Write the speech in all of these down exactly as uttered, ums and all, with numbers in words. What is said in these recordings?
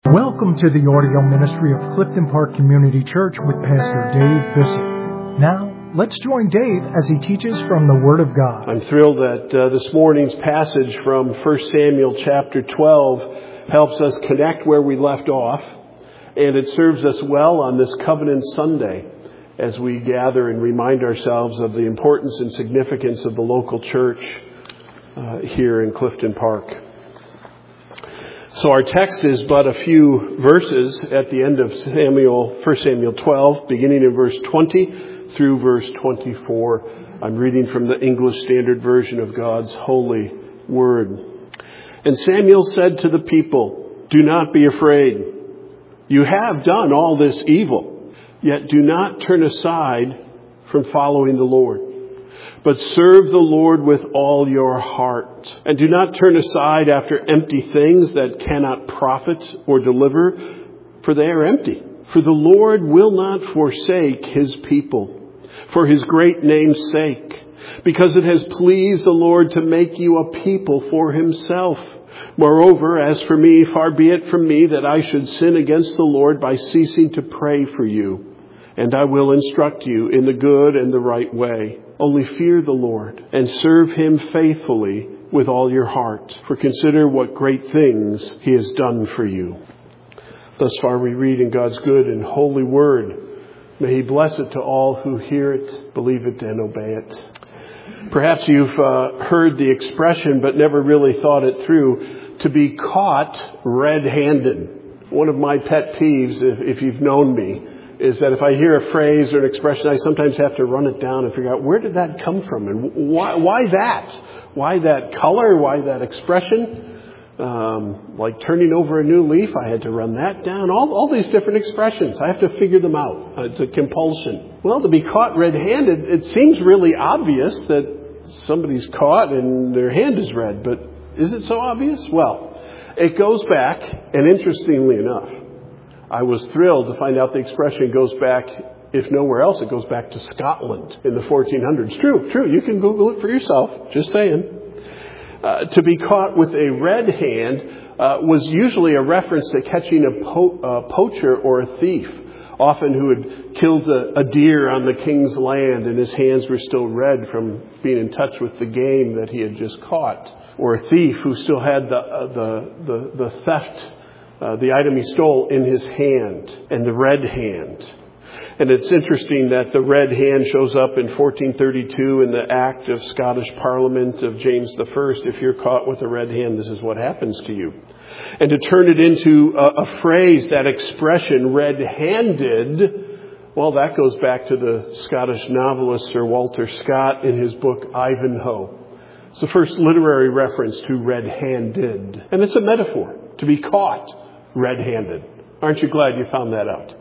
Welcome to the audio ministry of Clifton Park Community Church with Pastor Dave Bissett. Now, let's join Dave as he teaches from the Word of God. I'm thrilled that uh, this morning's passage from First Samuel chapter twelve helps us connect where we left off, and it serves us well on this Covenant Sunday as we gather and remind ourselves of the importance and significance of the local church uh, here in Clifton Park. So our text is but a few verses at the end of Samuel, First Samuel twelve, beginning in verse twenty through verse twenty-four. I'm reading from the English Standard Version of God's holy word. And Samuel said to the people, "Do not be afraid. You have done all this evil, yet do not turn aside from following the Lord. But serve the Lord with all your heart, and do not turn aside after empty things that cannot profit or deliver, for they are empty. For the Lord will not forsake his people, for his great name's sake, because it has pleased the Lord to make you a people for himself. Moreover, as for me, far be it from me that I should sin against the Lord by ceasing to pray for you. And I will instruct you in the good and the right way. Only fear the Lord and serve him faithfully with all your heart. For consider what great things he has done for you." Thus far we read in God's good and holy word. May he bless it to all who hear it, believe it, and obey it. Perhaps you've uh, heard the expression but never really thought it through. To be caught red-handed. One of my pet peeves, if, if you've known me, is that if I hear a phrase or an expression, I sometimes have to run it down and figure out where did that come from and why, why that? Why that color? Why that expression? Um, like turning over a new leaf, I had to run that down. All, all these different expressions, I have to figure them out. It's a compulsion. Well, to be caught red-handed, it seems really obvious that somebody's caught and their hand is red, but is it so obvious? Well, it goes back, and interestingly enough, I was thrilled to find out the expression goes back, if nowhere else, it goes back to Scotland in the fourteen hundreds. True, true. You can Google it for yourself. Just saying. Uh, to be caught with a red hand uh, was usually a reference to catching a po- uh, poacher or a thief, often who had killed a, a deer on the king's land and his hands were still red from being in touch with the game that he had just caught, or a thief who still had the uh, the, the the theft. Uh, the item he stole in his hand, and the red hand. And it's interesting that the red hand shows up in fourteen thirty-two in the Act of Scottish Parliament of James the First. If you're caught with a red hand, this is what happens to you. And to turn it into a, a phrase, that expression, red-handed, well, that goes back to the Scottish novelist Sir Walter Scott in his book Ivanhoe. It's the first literary reference to red-handed. And it's a metaphor, to be caught red-handed. Aren't you glad you found that out?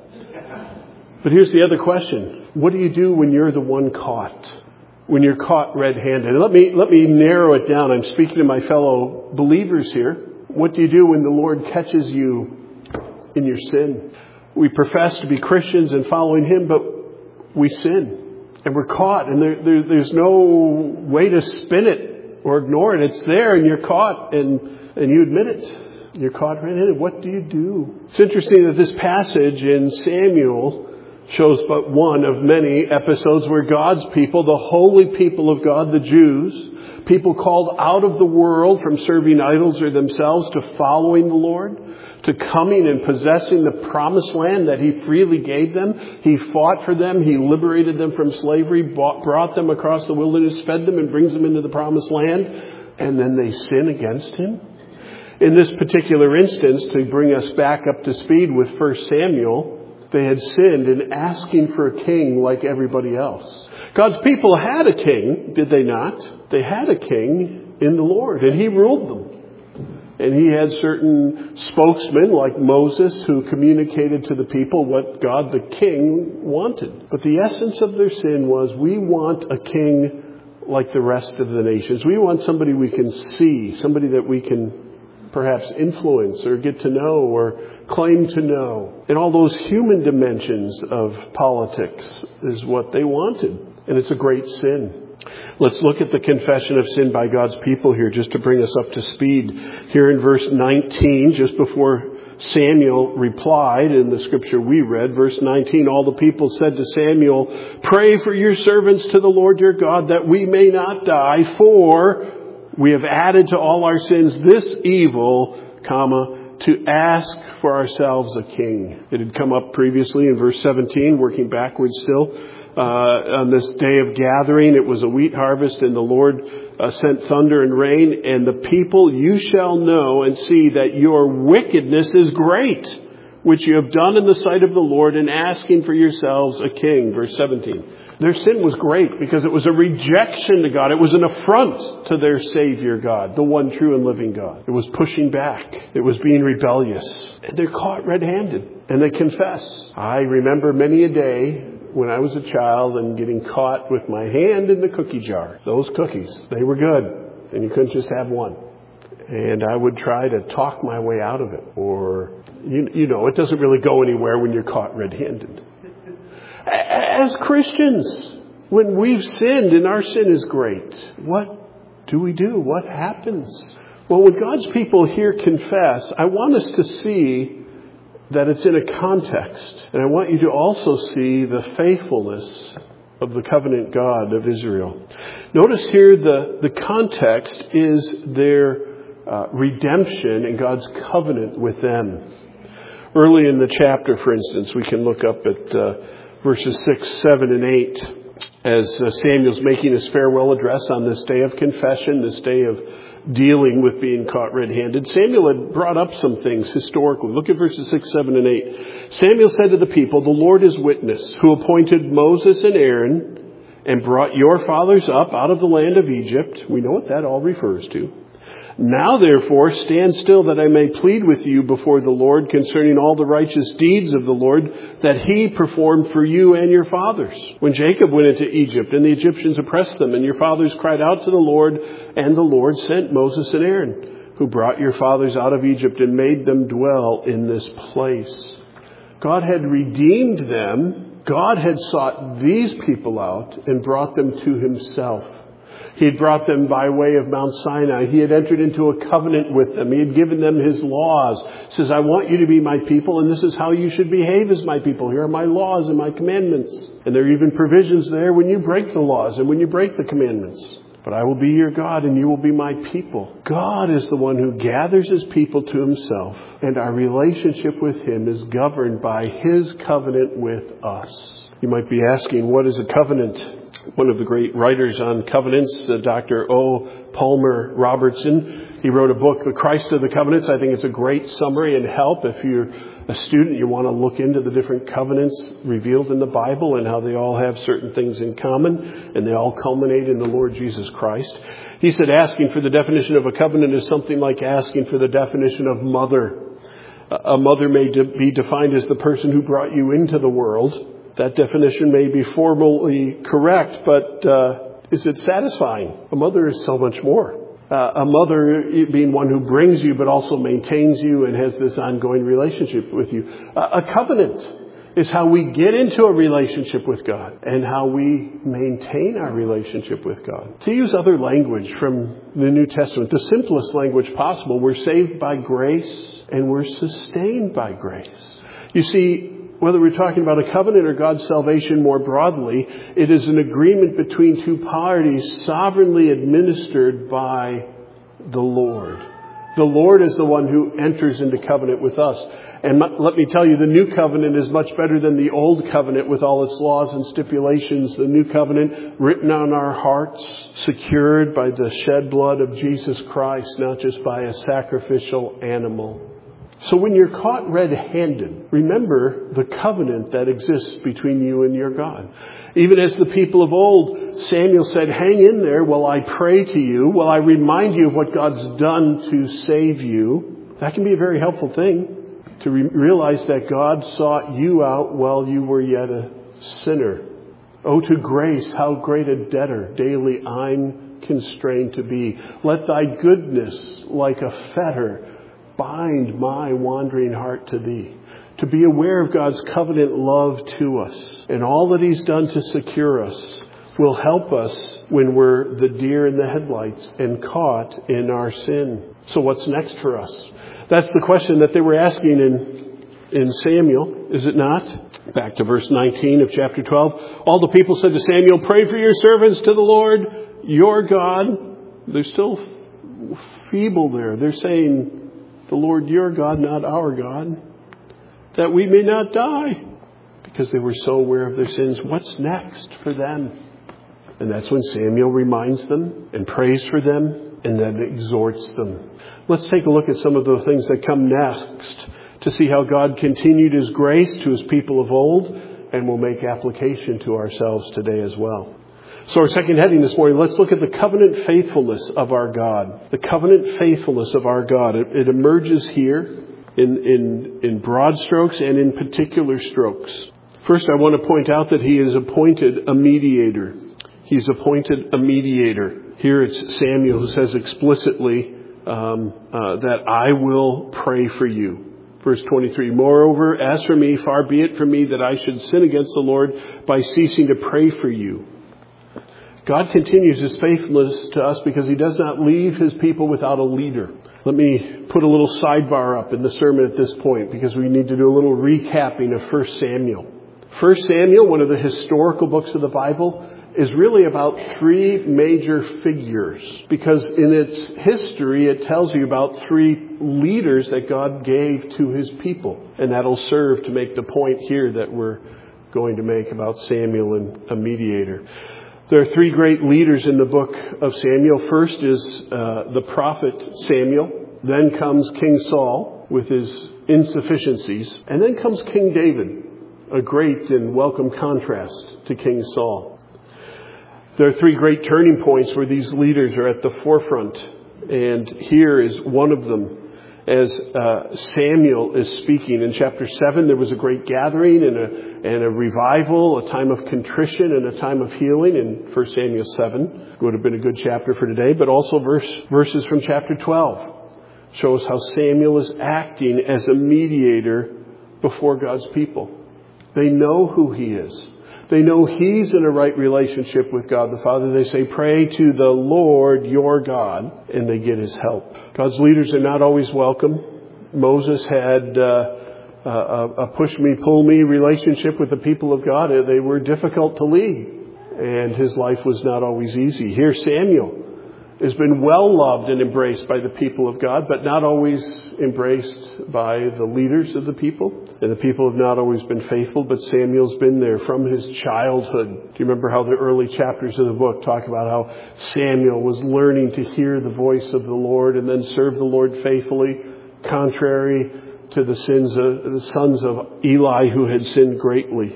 But here's the other question. What do you do when you're the one caught? When you're caught red-handed? And let me, let me narrow it down. I'm speaking to my fellow believers here. What do you do when the Lord catches you in your sin? We profess to be Christians and following him, but we sin. And we're caught. And there, there, there's no way to spin it or ignore it. It's there and you're caught and, and you admit it. You're caught red-handed. What do you do? It's interesting that this passage in Samuel shows but one of many episodes where God's people, the holy people of God, the Jews, people called out of the world from serving idols or themselves to following the Lord, to coming and possessing the promised land that he freely gave them. He fought for them. He liberated them from slavery, brought them across the wilderness, fed them and brings them into the promised land. And then they sin against him. In this particular instance, to bring us back up to speed with First Samuel, they had sinned in asking for a king like everybody else. God's people had a king, did they not? They had a king in the Lord, and he ruled them. And he had certain spokesmen like Moses who communicated to the people what God the king wanted. But the essence of their sin was, we want a king like the rest of the nations. We want somebody we can see, somebody that we can perhaps influence or get to know or claim to know. And all those human dimensions of politics is what they wanted. And it's a great sin. Let's look at the confession of sin by God's people here just to bring us up to speed. Here in verse nineteen, just before Samuel replied in the scripture we read, verse nineteen, all the people said to Samuel, pray for your servants to the Lord your God that we may not die, for we have added to all our sins this evil, comma, to ask for ourselves a king. It had come up previously in verse seventeen, working backwards still. Uh, on this day of gathering, it was a wheat harvest, and the Lord uh, sent thunder and rain, and the people, you shall know and see that your wickedness is great, which you have done in the sight of the Lord in asking for yourselves a king. Verse seventeen. Their sin was great because it was a rejection to God. It was an affront to their Savior God, the one true and living God. It was pushing back. It was being rebellious. And they're caught red-handed, and they confess. I remember many a day when I was a child and getting caught with my hand in the cookie jar. Those cookies, they were good, and you couldn't just have one. And I would try to talk my way out of it. Or, you, you know, it doesn't really go anywhere when you're caught red-handed. As Christians, when we've sinned and our sin is great, what do we do? What happens? Well, when God's people here confess, I want us to see that it's in a context. And I want you to also see the faithfulness of the covenant God of Israel. Notice here the, the context is their uh, redemption and God's covenant with them. Early in the chapter, for instance, we can look up at uh, verses six, seven, and eight as uh, Samuel's making his farewell address on this day of confession, this day of dealing with being caught red-handed. Samuel had brought up some things historically. Look at verses six, seven, and eight. Samuel said to the people, the Lord is witness, who appointed Moses and Aaron and brought your fathers up out of the land of Egypt. We know what that all refers to. Now, therefore, stand still that I may plead with you before the Lord concerning all the righteous deeds of the Lord that he performed for you and your fathers. When Jacob went into Egypt and the Egyptians oppressed them, and your fathers cried out to the Lord, and the Lord sent Moses and Aaron, who brought your fathers out of Egypt and made them dwell in this place. God had redeemed them. God had sought these people out and brought them to himself. He had brought them by way of Mount Sinai. He had entered into a covenant with them. He had given them his laws. He says, I want you to be my people, and this is how you should behave as my people. Here are my laws and my commandments. And there are even provisions there when you break the laws and when you break the commandments. But I will be your God, and you will be my people. God is the one who gathers his people to himself, and our relationship with him is governed by his covenant with us. You might be asking, what is a covenant? One of the great writers on covenants, uh, Doctor O. Palmer Robertson, he wrote a book, The Christ of the Covenants. I think it's a great summary and help if you're a student, you want to look into the different covenants revealed in the Bible and how they all have certain things in common, and they all culminate in the Lord Jesus Christ. He said asking for the definition of a covenant is something like asking for the definition of mother. A mother may de- be defined as the person who brought you into the world. That definition may be formally correct, but uh, is it satisfying? A mother is so much more. Uh, a mother being one who brings you but also maintains you and has this ongoing relationship with you. Uh, a covenant is how we get into a relationship with God and how we maintain our relationship with God. To use other language from the New Testament, the simplest language possible, we're saved by grace and we're sustained by grace. You see, whether we're talking about a covenant or God's salvation more broadly, it is an agreement between two parties sovereignly administered by the Lord. The Lord is the one who enters into covenant with us. And let me tell you, the new covenant is much better than the old covenant with all its laws and stipulations. The new covenant written on our hearts, secured by the shed blood of Jesus Christ, not just by a sacrificial animal. So when you're caught red-handed, remember the covenant that exists between you and your God. Even as the people of old, Samuel said, hang in there while I pray to you, while I remind you of what God's done to save you. That can be a very helpful thing, to re- realize that God sought you out while you were yet a sinner. Oh, to grace, how great a debtor daily I'm constrained to be. Let thy goodness, like a fetter, bind my wandering heart to thee. To be aware of God's covenant love to us and all that he's done to secure us will help us when we're the deer in the headlights and caught in our sin. So what's next for us? That's the question that they were asking in, in Samuel, is it not? Back to verse nineteen of chapter twelve. All the people said to Samuel, pray for your servants to the Lord, your God. They're still feeble there. They're saying, the Lord your God, not our God, that we may not die. Because they were so aware of their sins. What's next for them? And that's when Samuel reminds them and prays for them and then exhorts them. Let's take a look at some of the things that come next to see how God continued His grace to His people of old, and will make application to ourselves today as well. So our second heading this morning, let's look at the covenant faithfulness of our God. The covenant faithfulness of our God. It, it emerges here in, in, in broad strokes and in particular strokes. First, I want to point out that He has appointed a mediator. He's appointed a mediator. Here it's Samuel who says explicitly um, uh, that I will pray for you. Verse twenty-three, moreover, as for me, far be it from me that I should sin against the Lord by ceasing to pray for you. God continues His faithfulness to us because He does not leave His people without a leader. Let me put a little sidebar up in the sermon at this point because we need to do a little recapping of First Samuel. First Samuel, one of the historical books of the Bible, is really about three major figures, because in its history it tells you about three leaders that God gave to His people. And that'll serve to make the point here that we're going to make about Samuel and a mediator. There are three great leaders in the book of Samuel. First is uh, the prophet Samuel. Then comes King Saul with his insufficiencies. And then comes King David, a great and welcome contrast to King Saul. There are three great turning points where these leaders are at the forefront. And here is one of them. As uh, Samuel is speaking in chapter seven, there was a great gathering and a, and a revival, a time of contrition and a time of healing in First Samuel seven. Would have been a good chapter for today, but also verse, verses from chapter twelve show us how Samuel is acting as a mediator before God's people. They know who he is. They know he's in a right relationship with God the Father. They say, pray to the Lord your God, and they get his help. God's leaders are not always welcome. Moses had uh, a, a push-me-pull-me relationship with the people of God. They were difficult to lead, and his life was not always easy. Here Samuel has been well loved and embraced by the people of God, but not always embraced by the leaders of the people. And the people have not always been faithful, but Samuel's been there from his childhood. Do you remember how the early chapters of the book talk about how Samuel was learning to hear the voice of the Lord and then serve the Lord faithfully, contrary to the sins of the sons of Eli who had sinned greatly.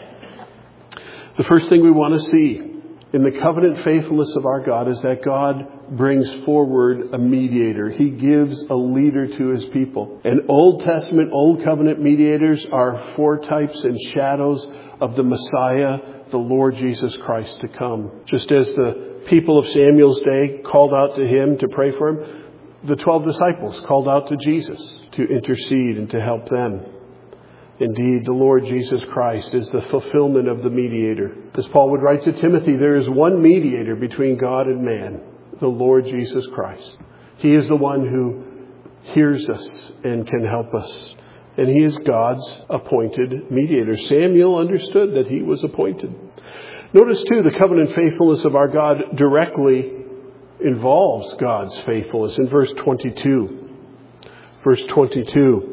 The first thing we want to see in the covenant faithfulness of our God is that God brings forward a mediator. He gives a leader to his people. And Old Testament, Old Covenant mediators are foretypes and shadows of the Messiah, the Lord Jesus Christ to come. Just as the people of Samuel's day called out to him to pray for him, the twelve disciples called out to Jesus to intercede and to help them. Indeed, the Lord Jesus Christ is the fulfillment of the mediator. As Paul would write to Timothy, there is one mediator between God and man, the Lord Jesus Christ. He is the one who hears us and can help us. And he is God's appointed mediator. Samuel understood that he was appointed. Notice too, the covenant faithfulness of our God directly involves God's faithfulness. In verse twenty-two, verse twenty-two,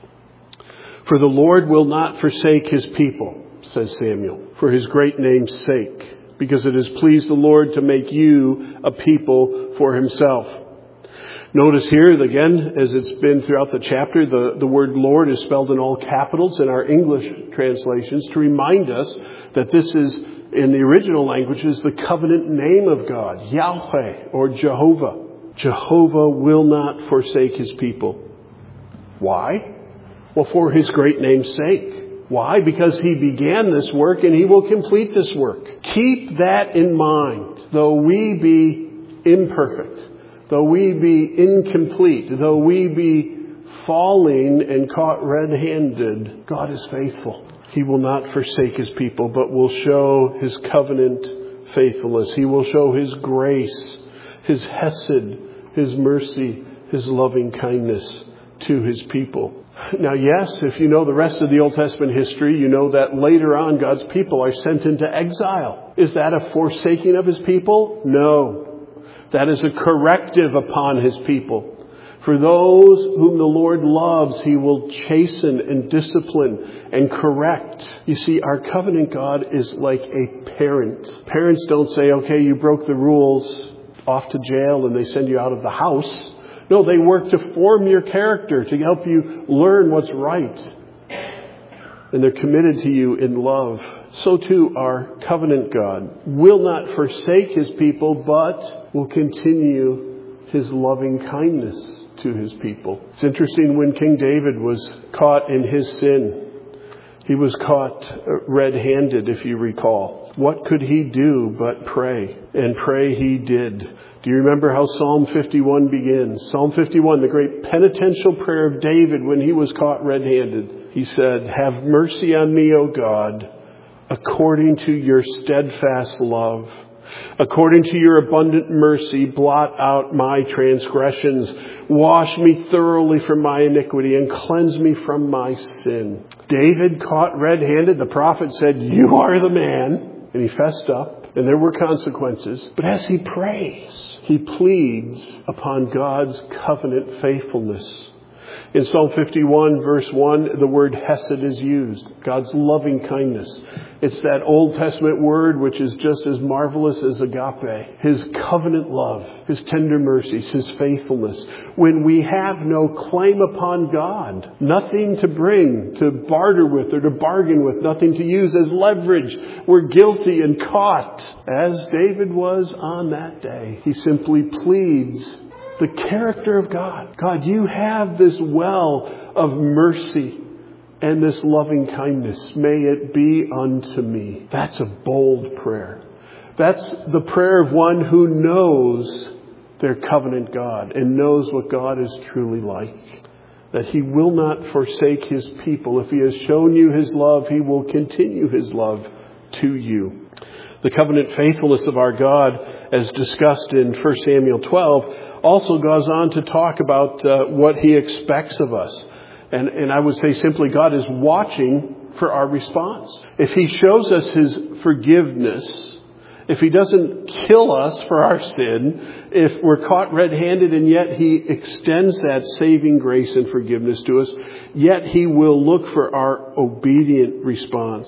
for the Lord will not forsake his people, says Samuel, for his great name's sake, because it has pleased the Lord to make you a people for himself. Notice here, again, as it's been throughout the chapter, the, the word Lord is spelled in all capitals in our English translations to remind us that this is, in the original languages, the covenant name of God, Yahweh or Jehovah. Jehovah will not forsake his people. Why? Well, for his great name's sake. Why? Because he began this work and he will complete this work. Keep that in mind. Though we be imperfect, though we be incomplete, though we be falling and caught red-handed, God is faithful. He will not forsake his people, but will show his covenant faithfulness. He will show his grace, his hesed, his mercy, His loving kindness to His people. Now, yes, if you know the rest of the Old Testament history, you know that later on God's people are sent into exile. Is that a forsaking of His people? No. That is a corrective upon His people. For those whom the Lord loves, He will chasten and discipline and correct. You see, our covenant God is like a parent. Parents don't say, okay, you broke the rules, off to jail, and they send you out of the house. No, they work to form your character, to help you learn what's right. And they're committed to you in love. So too our covenant God will not forsake His people, but will continue His loving kindness to His people. It's interesting, when King David was caught in his sin, he was caught red-handed, if you recall. What could he do but pray? And pray he did. Do you remember how Psalm fifty-one begins? Psalm fifty-one, the great penitential prayer of David when he was caught red-handed. He said, "Have mercy on me, O God, according to your steadfast love. According to your abundant mercy, blot out my transgressions. Wash me thoroughly from my iniquity and cleanse me from my sin." David, caught red-handed, the prophet said, "You are the man." And he fessed up, and there were consequences. But as he prays, he pleads upon God's covenant faithfulness. In Psalm fifty-one, verse one, the word hesed is used. God's loving kindness. It's that Old Testament word which is just as marvelous as agape. His covenant love, His tender mercies, His faithfulness. When we have no claim upon God, nothing to bring, to barter with or to bargain with, nothing to use as leverage, we're guilty and caught, as David was on that day. He simply pleads the character of God. God, you have this well of mercy and this loving kindness. May it be unto me. That's a bold prayer. That's the prayer of one who knows their covenant God and knows what God is truly like. That He will not forsake His people. If He has shown you His love, He will continue His love to you. The covenant faithfulness of our God, as discussed in First Samuel twelve, also goes on to talk about uh, what He expects of us. And, and I would say simply, God is watching for our response. If He shows us His forgiveness, if He doesn't kill us for our sin, if we're caught red-handed and yet He extends that saving grace and forgiveness to us, yet He will look for our obedient response.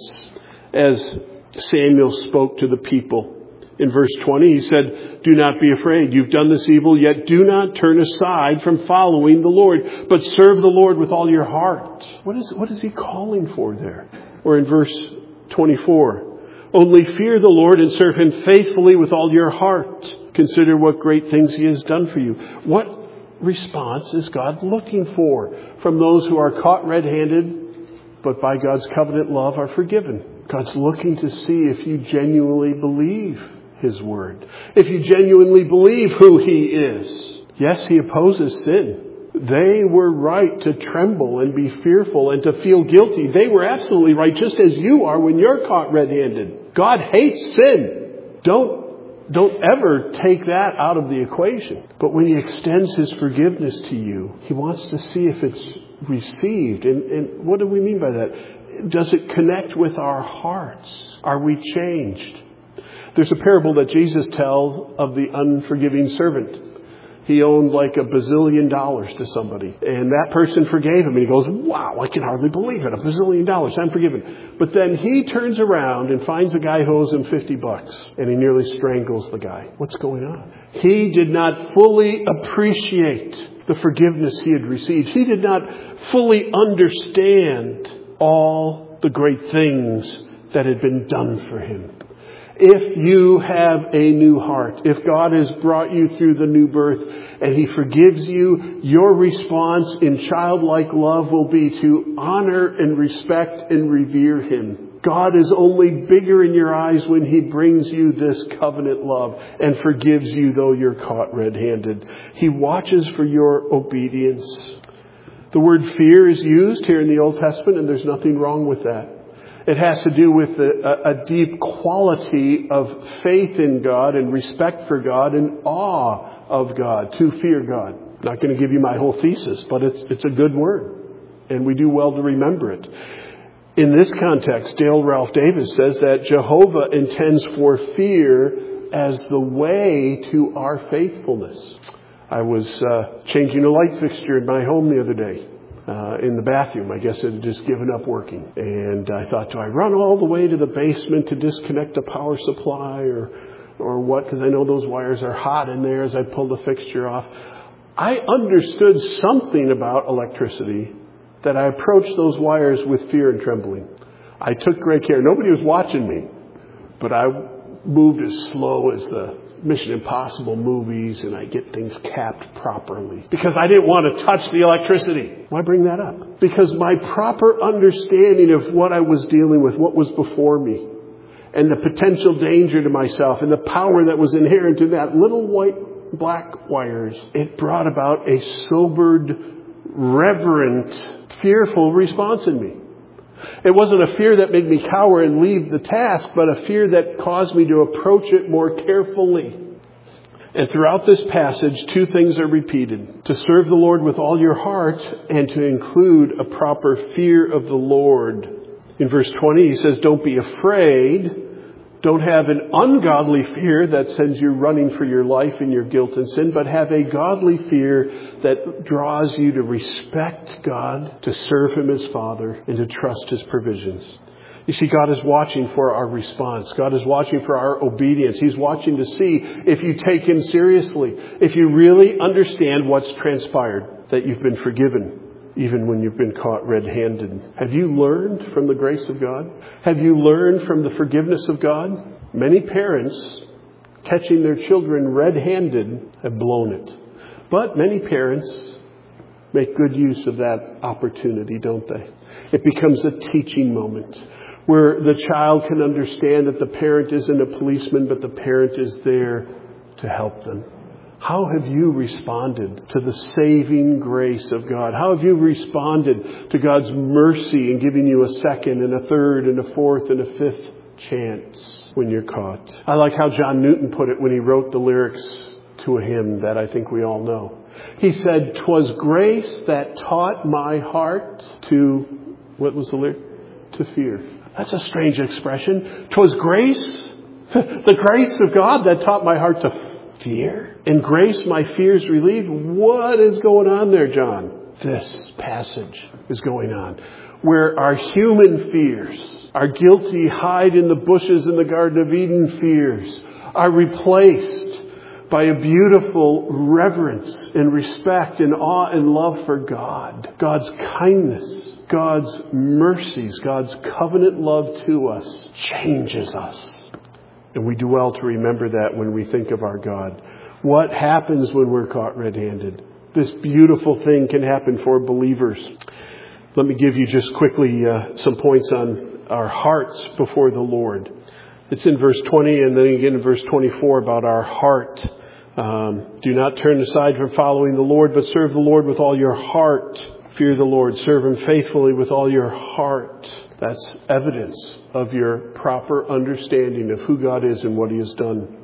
As Samuel spoke to the people. In verse twenty, he said, "Do not be afraid. You've done this evil, yet do not turn aside from following the Lord, but serve the Lord with all your heart." What is, what is he calling for there? Or in verse twenty-four, "Only fear the Lord and serve Him faithfully with all your heart. Consider what great things He has done for you." What response is God looking for from those who are caught red-handed, but by God's covenant love are forgiven? God's looking to see if you genuinely believe His word. If you genuinely believe who He is. Yes, He opposes sin. They were right to tremble and be fearful and to feel guilty. They were absolutely right, just as you are when you're caught red-handed. God hates sin. Don't, don't ever take that out of the equation. But when He extends His forgiveness to you, He wants to see if it's received. And, and what do we mean by that? Does it connect with our hearts? Are we changed? There's a parable that Jesus tells of the unforgiving servant. He owned like a bazillion dollars to somebody. And that person forgave him. And he goes, "Wow, I can hardly believe it. A bazillion dollars. I'm forgiven." But then he turns around and finds a guy who owes him fifty bucks. And he nearly strangles the guy. What's going on? He did not fully appreciate the forgiveness he had received. He did not fully understand all the great things that had been done for him. If you have a new heart, if God has brought you through the new birth and He forgives you, your response in childlike love will be to honor and respect and revere Him. God is only bigger in your eyes when He brings you this covenant love and forgives you though you're caught red-handed. He watches for your obedience. The word fear is used here in the Old Testament, and there's nothing wrong with that. It has to do with a, a deep quality of faith in God and respect for God and awe of God, to fear God. Not going to give you my whole thesis, but it's it's a good word. And we do well to remember it. In this context, Dale Ralph Davis says that Jehovah intends for fear as the way to our faithfulness. I was uh, changing a light fixture in my home the other day. Uh, in the bathroom. I guess it had just given up working. And I thought, do I run all the way to the basement to disconnect the power supply or or what? Because I know those wires are hot in there as I pull the fixture off. I understood something about electricity that I approached those wires with fear and trembling. I took great care. Nobody was watching me, but I moved as slow as the Mission Impossible movies, and I get things capped properly because I didn't want to touch the electricity. Why bring that up? Because my proper understanding of what I was dealing with, what was before me, and the potential danger to myself, and the power that was inherent in that little white black wires, it brought about a sobered, reverent, fearful response in me. It wasn't a fear that made me cower and leave the task, but a fear that caused me to approach it more carefully. And throughout this passage, two things are repeated. To serve the Lord with all your heart and to include a proper fear of the Lord. In verse twenty, he says, don't be afraid. Don't have an ungodly fear that sends you running for your life in your guilt and sin, but have a godly fear that draws you to respect God, to serve Him as Father, and to trust His provisions. You see, God is watching for our response. God is watching for our obedience. He's watching to see if you take Him seriously, if you really understand what's transpired, that you've been forgiven, even when you've been caught red-handed. Have you learned from the grace of God? Have you learned from the forgiveness of God? Many parents, catching their children red-handed, have blown it. But many parents make good use of that opportunity, don't they? It becomes a teaching moment where the child can understand that the parent isn't a policeman, but the parent is there to help them. How have you responded to the saving grace of God? How have you responded to God's mercy in giving you a second and a third and a fourth and a fifth chance when you're caught? I like how John Newton put it when he wrote the lyrics to a hymn that I think we all know. He said, "'Twas grace that taught my heart to," what was the lyric? To fear. That's a strange expression. "'Twas grace, the grace of God that taught my heart to fear. In grace my fears relieved." What is going on there, John? This passage is going on. Where our human fears, our guilty hide in the bushes in the Garden of Eden fears, are replaced by a beautiful reverence and respect and awe and love for God. God's kindness, God's mercies, God's covenant love to us changes us. And we do well to remember that when we think of our God. What happens when we're caught red-handed? This beautiful thing can happen for believers. Let me give you just quickly uh, some points on our hearts before the Lord. It's in verse twenty and then again in verse twenty-four about our heart. Um, do not turn aside from following the Lord, but serve the Lord with all your heart. Fear the Lord. Serve Him faithfully with all your heart. That's evidence of your proper understanding of who God is and what He has done.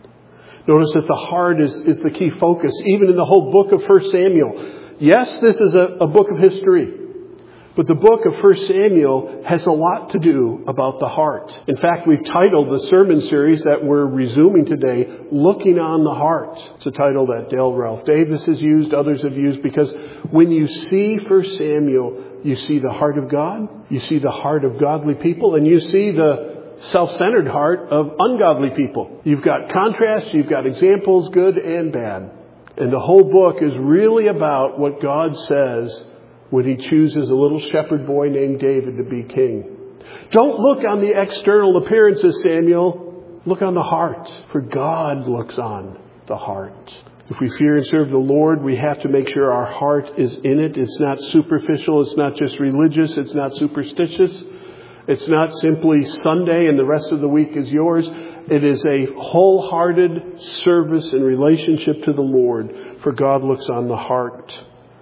Notice that the heart is, is the key focus, even in the whole book of First Samuel. Yes, this is a, a book of history. But the book of First Samuel has a lot to do about the heart. In fact, we've titled the sermon series that we're resuming today, Looking on the Heart. It's a title that Dale Ralph Davis has used, others have used, because when you see First Samuel, you see the heart of God, you see the heart of godly people, and you see the self-centered heart of ungodly people. You've got contrasts, you've got examples, good and bad. And the whole book is really about what God says when He chooses a little shepherd boy named David to be king. Don't look on the external appearances, Samuel. Look on the heart, for God looks on the heart. If we fear and serve the Lord, we have to make sure our heart is in it. It's not superficial. It's not just religious. It's not superstitious. It's not simply Sunday and the rest of the week is yours. It is a wholehearted service and relationship to the Lord, for God looks on the heart.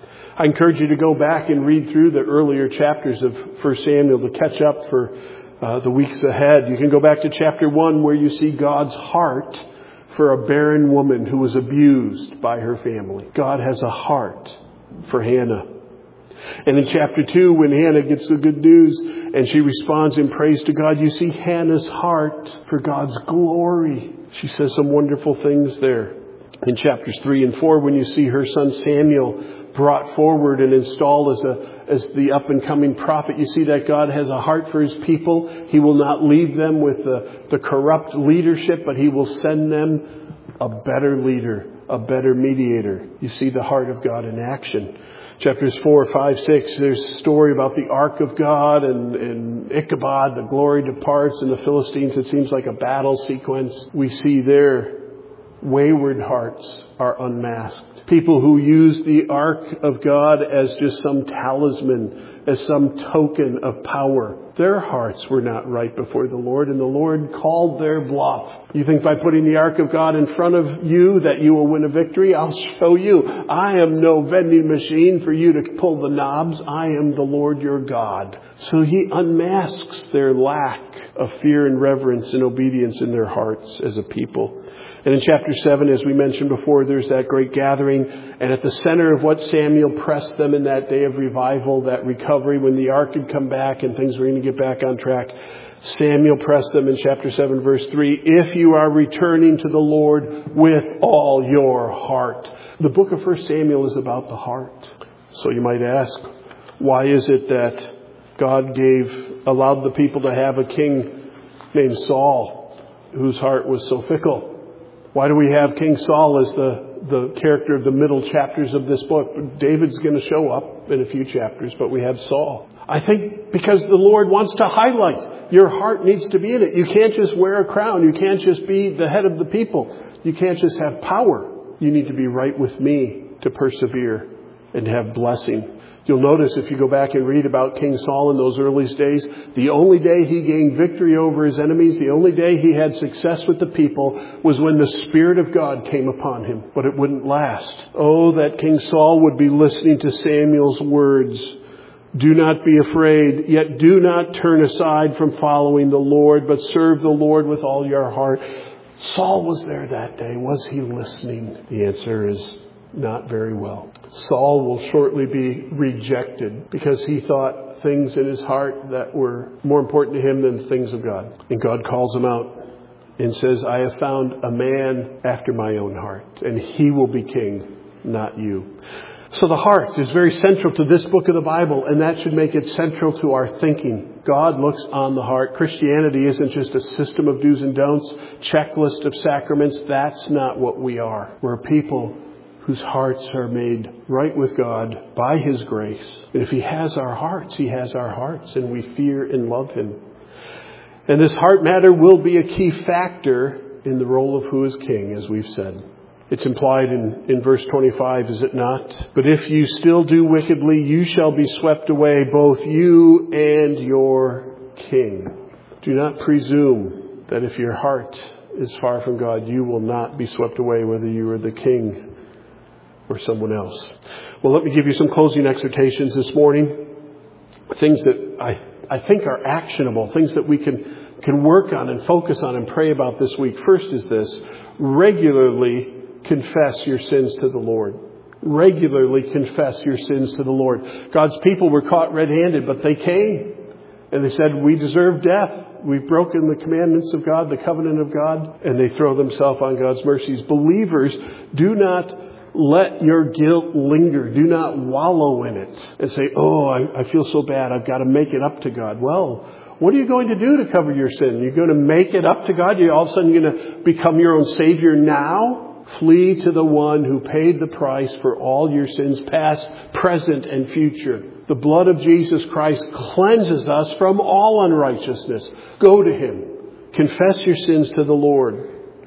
I encourage you to go back and read through the earlier chapters of First Samuel to catch up for uh, the weeks ahead. You can go back to chapter one where you see God's heart for a barren woman who was abused by her family. God has a heart for Hannah. And in chapter two, when Hannah gets the good news and she responds in praise to God, you see Hannah's heart for God's glory. She says some wonderful things there. In chapters three and four, when you see her son Samuel brought forward and installed as a as the up and coming prophet, you see that God has a heart for His people. He will not leave them with the, the corrupt leadership, but He will send them a better leader, a better mediator. You see the heart of God in action. Chapters four, five, six, there's a story about the ark of God and, and Ichabod, the glory departs, and the Philistines. It seems like a battle sequence. We see their wayward hearts are unmasked. People who use the ark of God as just some talisman, as some token of power. Their hearts were not right before the Lord, and the Lord called their bluff. You think by putting the ark of God in front of you that you will win a victory? I'll show you. I am no vending machine for you to pull the knobs. I am the Lord your God. So He unmasks their lack of fear and reverence and obedience in their hearts as a people. And in chapter seven, as we mentioned before, there's that great gathering. And at the center of what Samuel pressed them in that day of revival, that recovery, when the ark had come back and things were going to get back on track, Samuel pressed them in chapter seven, verse three, if you are returning to the Lord with all your heart. The book of First Samuel is about the heart. So you might ask, why is it that God gave, allowed the people to have a king named Saul, whose heart was so fickle? Why do we have King Saul as the, the character of the middle chapters of this book? David's going to show up in a few chapters, but we have Saul. I think because the Lord wants to highlight your heart needs to be in it. You can't just wear a crown. You can't just be the head of the people. You can't just have power. You need to be right with me to persevere and have blessing. You'll notice if you go back and read about King Saul in those earliest days, the only day he gained victory over his enemies, the only day he had success with the people was when the Spirit of God came upon him. But it wouldn't last. Oh, that King Saul would be listening to Samuel's words. Do not be afraid, yet do not turn aside from following the Lord, but serve the Lord with all your heart. Saul was there that day. Was he listening? The answer is not very well. Saul will shortly be rejected because he thought things in his heart that were more important to him than things of God. And God calls him out and says, I have found a man after my own heart, and he will be king, not you. So the heart is very central to this book of the Bible, and that should make it central to our thinking. God looks on the heart. Christianity isn't just a system of do's and don'ts, checklist of sacraments. That's not what we are. We're people whose hearts are made right with God by His grace. And if He has our hearts, He has our hearts, and we fear and love Him. And this heart matter will be a key factor in the role of who is king, as we've said. It's implied in, in verse twenty-five, is it not? But if you still do wickedly, you shall be swept away, both you and your king. Do not presume that if your heart is far from God, you will not be swept away, whether you are the king or someone else. Well, let me give you some closing exhortations this morning. Things that I, I think are actionable, things that we can, can work on and focus on and pray about this week. First is this: regularly confess your sins to the Lord. Regularly confess your sins to the Lord. God's people were caught red-handed, but they came and they said, we deserve death. We've broken the commandments of God, the covenant of God, and they throw themselves on God's mercies. Believers, do not let your guilt linger. Do not wallow in it and say, oh, I, I feel so bad. I've got to make it up to God. Well, what are you going to do to cover your sin? You're going to make it up to God? You're all of a sudden going to become your own Savior now? Flee to the one who paid the price for all your sins, past, present, and future. The blood of Jesus Christ cleanses us from all unrighteousness. Go to Him. Confess your sins to the Lord.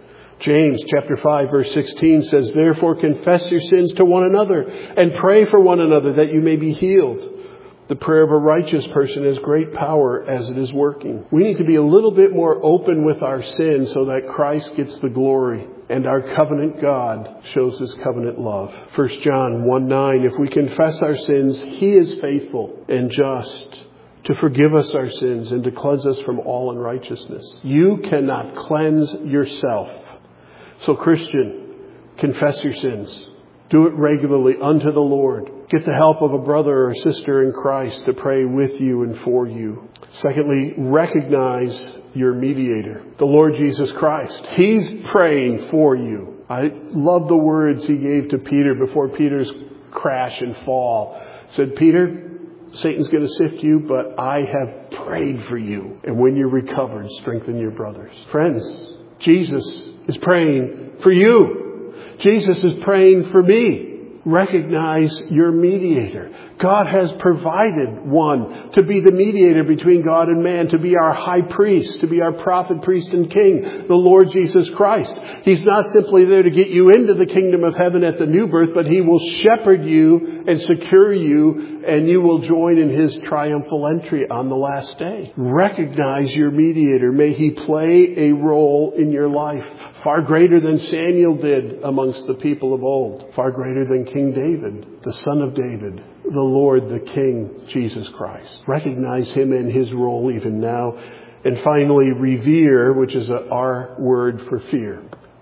James chapter five verse sixteen says, therefore confess your sins to one another and pray for one another that you may be healed. The prayer of a righteous person has great power as it is working. We need to be a little bit more open with our sin so that Christ gets the glory and our covenant God shows His covenant love. First John one nine, if we confess our sins, He is faithful and just to forgive us our sins and to cleanse us from all unrighteousness. You cannot cleanse yourself. So Christian, confess your sins. Do it regularly unto the Lord. Get the help of a brother or sister in Christ to pray with you and for you. Secondly, recognize your mediator, the Lord Jesus Christ. He's praying for you. I love the words he gave to Peter before Peter's crash and fall. Said, Peter, Satan's going to sift you, but I have prayed for you. And when you're recovered, strengthen your brothers. Friends, Jesus is praying for you. Jesus is praying for me. Recognize your mediator. God has provided one to be the mediator between God and man, to be our high priest, to be our prophet, priest, and king, the Lord Jesus Christ. He's not simply there to get you into the kingdom of heaven at the new birth, but he will shepherd you and secure you, and you will join in his triumphal entry on the last day. Recognize your mediator. May he play a role in your life, far greater than Samuel did amongst the people of old, far greater than King David, the son of David, the Lord, the King, Jesus Christ. Recognize him and his role even now. And finally, revere, which is a, our word for fear.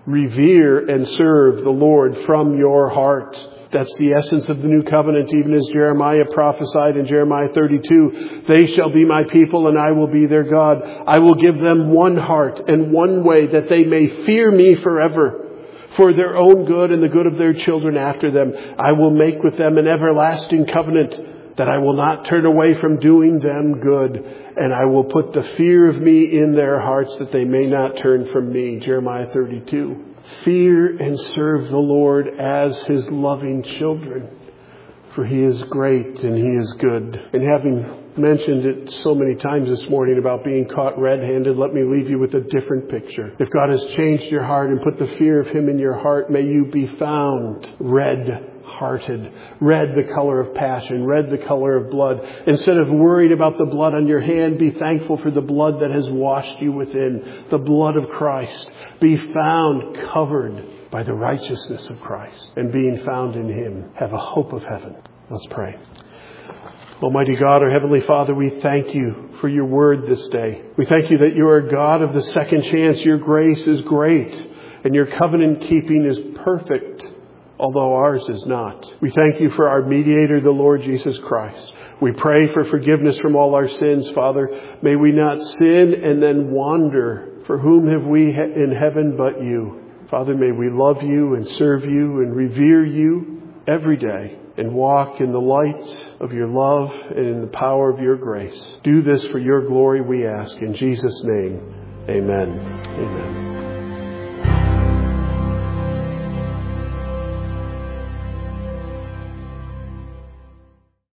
Revere and serve the Lord from your heart. That's the essence of the new covenant, even as Jeremiah prophesied in Jeremiah thirty-two. They shall be my people and I will be their God. I will give them one heart and one way that they may fear me forever. For their own good and the good of their children after them, I will make with them an everlasting covenant that I will not turn away from doing them good. And I will put the fear of me in their hearts that they may not turn from me. Jeremiah thirty-two. Fear and serve the Lord as his loving children. For he is great and he is good. And having mentioned it so many times this morning about being caught red-handed, let me leave you with a different picture. If God has changed your heart and put the fear of him in your heart, may you be found red-hearted. Red, the color of passion. Red, the color of blood. Instead of worried about the blood on your hand, be thankful for the blood that has washed you within. The blood of Christ. Be found covered by the righteousness of Christ. And being found in him, have a hope of heaven. Let's pray. Almighty God, our Heavenly Father, we thank you for your word this day. We thank you that you are a God of the second chance. Your grace is great and your covenant keeping is perfect, although ours is not. We thank you for our mediator, the Lord Jesus Christ. We pray for forgiveness from all our sins, Father. May we not sin and then wander. For whom have we in heaven but you? Father, may we love you and serve you and revere you every day, and walk in the light of your love and in the power of your grace. Do this for your glory, we ask. In Jesus' name, amen. Amen.